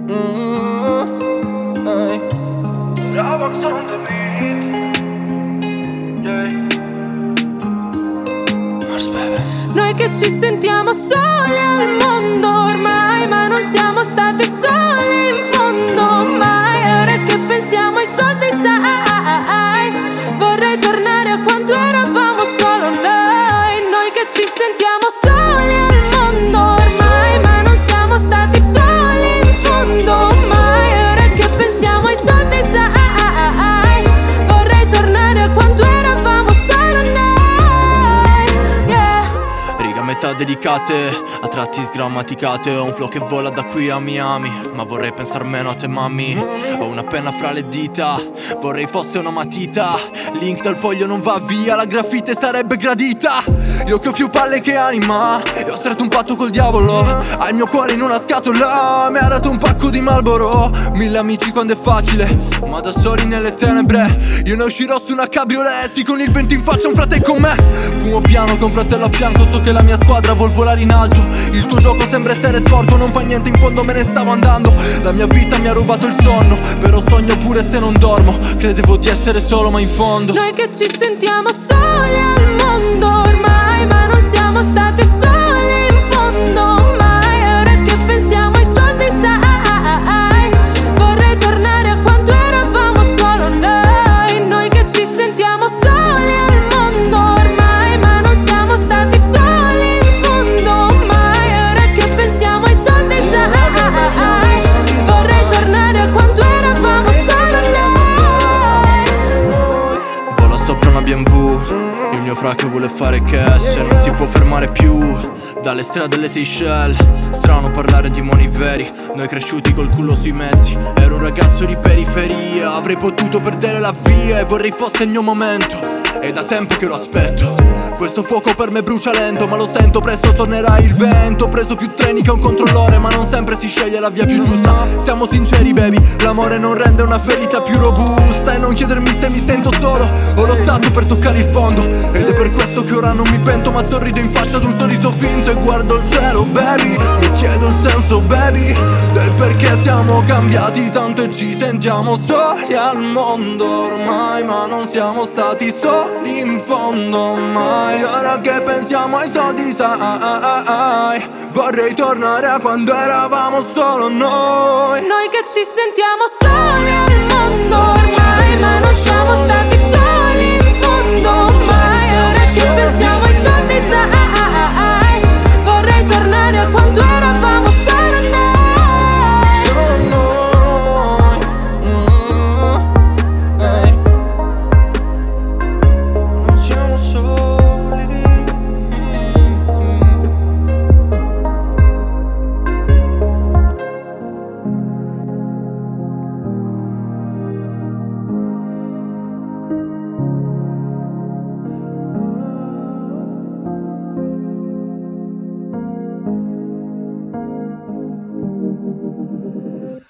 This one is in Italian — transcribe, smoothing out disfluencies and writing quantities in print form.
Ay. Bravax on the beat. Yeah. Mars baby. Noi che ci sentiamo soli al mondo ormai, ma non siamo state sole in fondo mai. Ora che pensiamo ai soldi sai, vorrei tornare a quando eravamo solo noi. Noi che ci sentiamo soli al mondo ormai, ma non siamo stati soli in fondo mai. Ora che pensiamo ai soldi sai, vorrei tornare a quando eravamo solo noi. Yeah. Riga metà dedicate, a tratti sgrammaticate. Ho un flow che vola da qui a Miami, ma vorrei pensar meno a te mami. Ho una penna fra le dita, vorrei fosse una matita. L'ink dal foglio non va via, la grafite sarebbe gradita. Io che ho più palle che anima, e ho stretto un patto col diavolo. Ha il mio cuore in una scatola, mi ha dato un pacco di Marlboro. 1000 amici quando è facile, ma da soli nelle tenebre. Io ne uscirò su una cabriolet, sì, con il vento in faccia un frate con me. Fumo piano con fratello a fianco, so che la mia squadra vuol volare in alto. Il tuo gioco sembra essere sporco, non fa niente, in fondo me ne stavo andando. La mia vita mi ha rubato il sonno, però sogno pure se non dormo. Credevo di essere solo ma in fondo Noi che ci sentiamo soli al mondo ormai, ma non siamo state soli in fondo mai. Ora che pensiamo ai soldi sai, vorrei tornare a quando eravamo solo noi. Noi che ci sentiamo soli al mondo ormai, ma non siamo stati soli in fondo mai. Ora che pensiamo ai soldi sai, vorrei tornare a quando eravamo solo noi. Volo sopra una BMW, il mio fra che vuole fare cash e non si può fermare più. Dalle strade delle Seychelles, strano parlare di money veri. Noi cresciuti col culo sui mezzi, ero un ragazzo di periferia. Avrei potuto perdere la via e vorrei fosse il mio momento. È da tempo che lo aspetto, questo fuoco per me brucia lento, ma lo sento, presto tornerà il vento. Ho preso più treni che un controllore, ma non sempre si sceglie la via più giusta. Siamo sinceri baby, l'amore non rende una ferita più robusta. E non chiedermi se mi sento solo, ho lottato per toccare il fondo. Ed è per questo che ora non mi pento, ma sorrido in faccia ad un sorriso finto. E guardo il cielo baby, mi chiedo il senso baby, del perché siamo cambiati tanto e ci sentiamo soli al mondo ormai, ma non siamo stati soli in fondo mai. Ora che pensiamo ai soldi sai, vorrei tornare a quando eravamo solo noi. Noi che ci sentiamo soli al mondo ormai,